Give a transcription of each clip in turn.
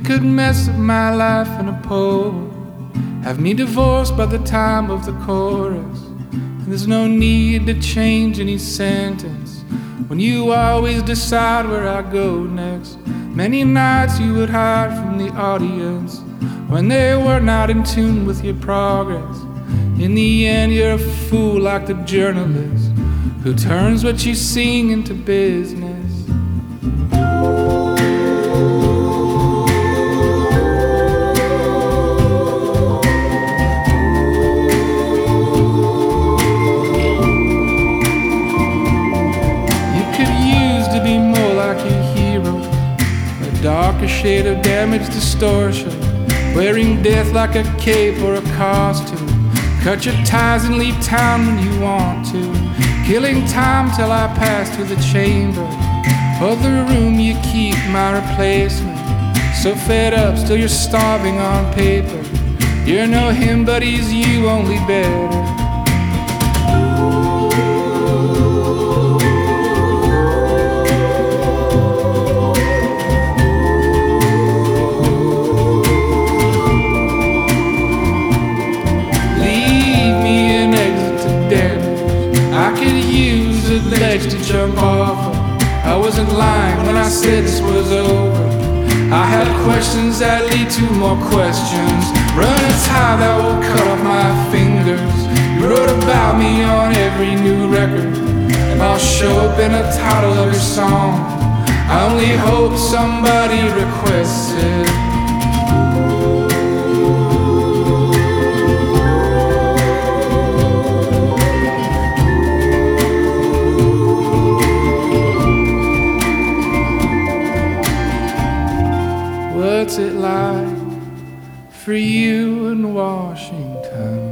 could mess up my life in a poem, have me divorced by the time of the chorus. And there's no need to change any sentence when you always decide where I go next. Many nights you would hide from the audience when they were not in tune with your progress. In the end you're a fool like the journalist who turns what you sing into business. Darker shade of damaged distortion, wearing death like a cape or a costume. Cut your ties and leave town when you want to, killing time till I pass through the chamber. For the room you keep my replacement. So fed up, still you're starving on paper. You're no him, but he's you, only better. Legs to jump off of. I wasn't lying when I said this was over. I had questions that lead to more questions. Run a tie that will cut off my fingers. You wrote about me on every new record, and I'll show up in the title of your song. I only hope somebody requests it. What's it like for you in Washington?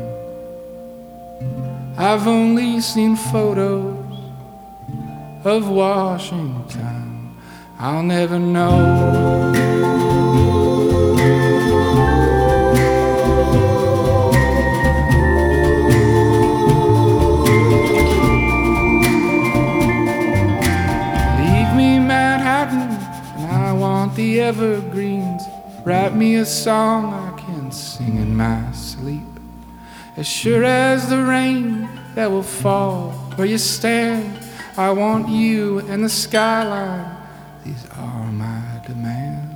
I've only seen photos of Washington. I'll never know. Leave me Manhattan, and I want the evergreens. Write me a song I can sing in my sleep. As sure as the rain that will fall where you stand, I want you and the skyline. These are my demands.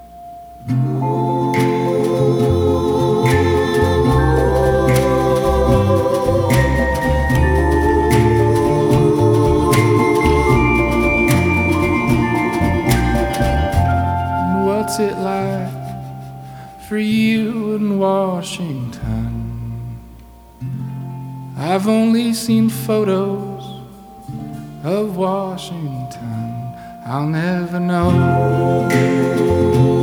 And what's it like for you in Washington? I've only seen photos of Washington. I'll never know.